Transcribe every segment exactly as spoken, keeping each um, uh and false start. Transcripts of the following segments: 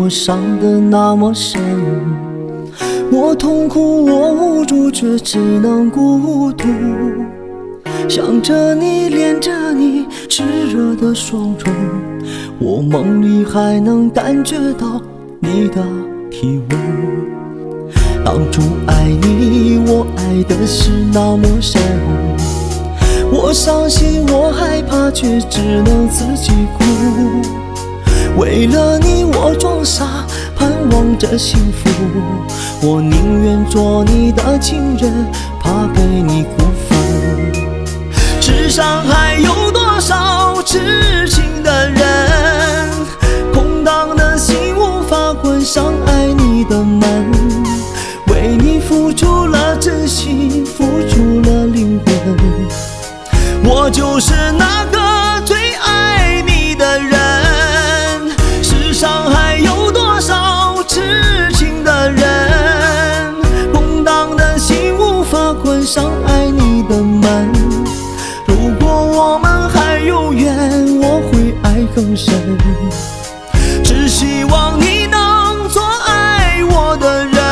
伤得那么深。我痛苦，我无助，却只能孤独。想着你，恋着你，炽热的双唇，我梦里还能感觉到你的体温。当初爱你，我爱的是那么深，我伤心，我害怕，却只能自己哭。为了你，我装傻，盼望着幸福。我宁愿做你的情人，怕被你辜负。世上还有多少痴情的人，空荡的心无法关上爱你的门。为你付出了真心，付出了灵魂。我就是那个最爱你的人。世上还有多少痴情的人，空荡的心无法关上爱你的门。如果我们还有缘，我会爱更深。只希望你能做爱我的人。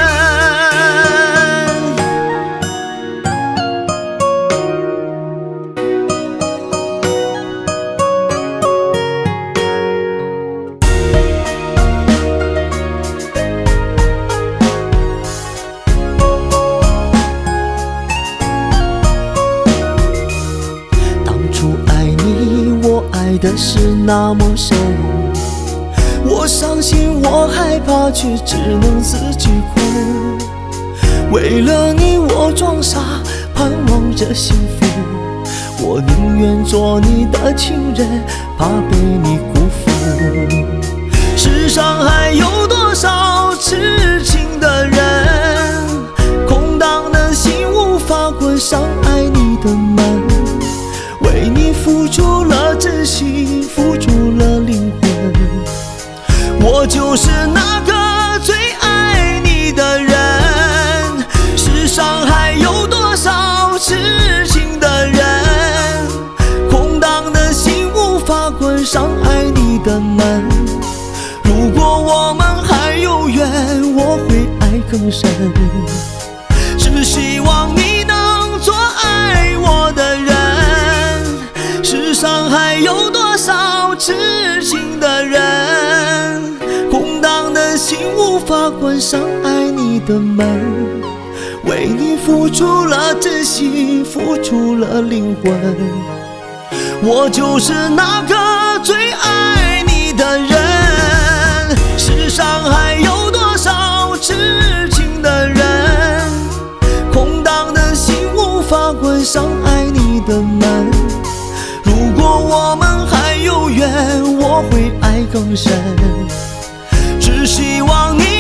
爱的是那么深，我伤心，我害怕，却只能自己哭。为了你，我装傻，盼望着幸福。我宁愿做你的情人，怕被你辜负。世上还有多少痴情的人，空荡的心无法关上爱你的门。为你付出了真心，付出了灵魂。我就是那个最爱你的人。世上还有多少痴情的人，空荡的心无法关上爱你的门。如果我们还有缘，我会爱更深。只希望你能做爱我的人。世上还有多少痴情的人，空荡的心无法关上爱你的门。为你付出了真心，付出了灵魂。我就是那个最爱你的人。世上还有多少痴情的人，空荡的心无法关上爱你的门。如果我们还有缘，我会爱更深。只希望你